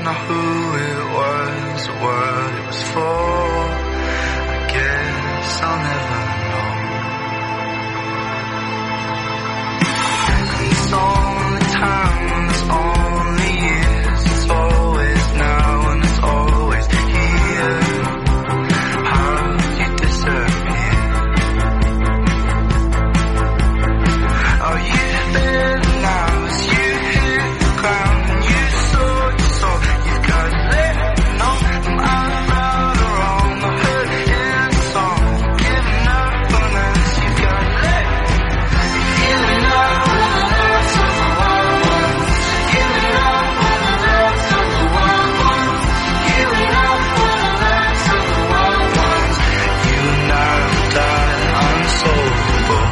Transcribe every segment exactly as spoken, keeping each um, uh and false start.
know who it was or what it was for. I guess I'll never know. And it's only time and it's only years. It's always now and it's always here. How did you disappear? Are you there now? As you hit the ground and you saw your soul, you've got to let me know I'm out right or wrong. I heard it in the song, giving up on us. You've got to let me know, giving up on the last of the wild ones, giving up on the last of the wild ones, giving up on the last of the wild ones. You and I will die unsolvable.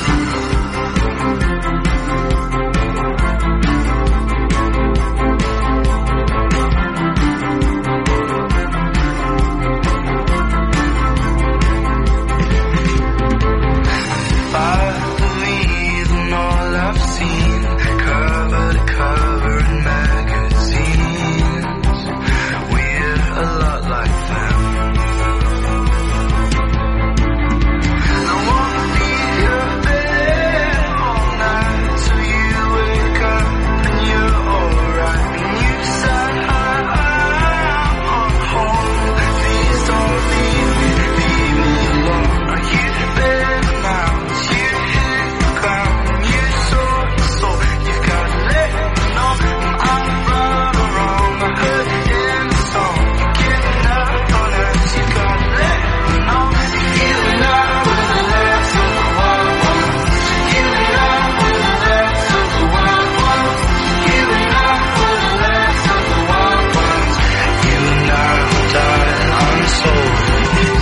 If I believe in all I've seen, cover to cover in magazines, we're a lot like them. I wanna be your bed all night till you wake up and you're alright. And you said I'm home. Please don't leave me, leave me alone. Are you better now? As you hit the ground and you saw your soul, you've got to let me know I'm right or wrong. I heard it in the song, you're giving up on us. You've got to let me know you're giving up on the last of the wild ones, giving up on the last of the wild ones, giving up on the last of the wild ones. You and I will die unsolvable.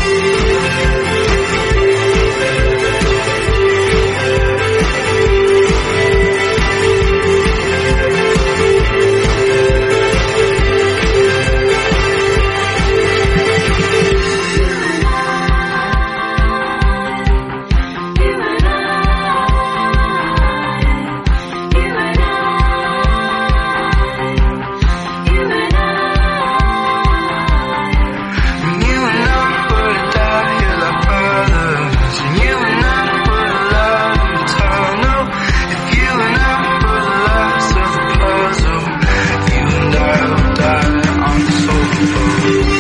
And you and I would die here like brothers, and you and I would love eternal. If you and I were the last of the puzzle, you and I would die unsolvable.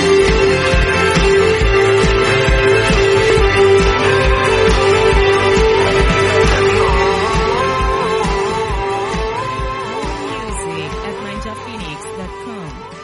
Music at ninja phoenix dot com.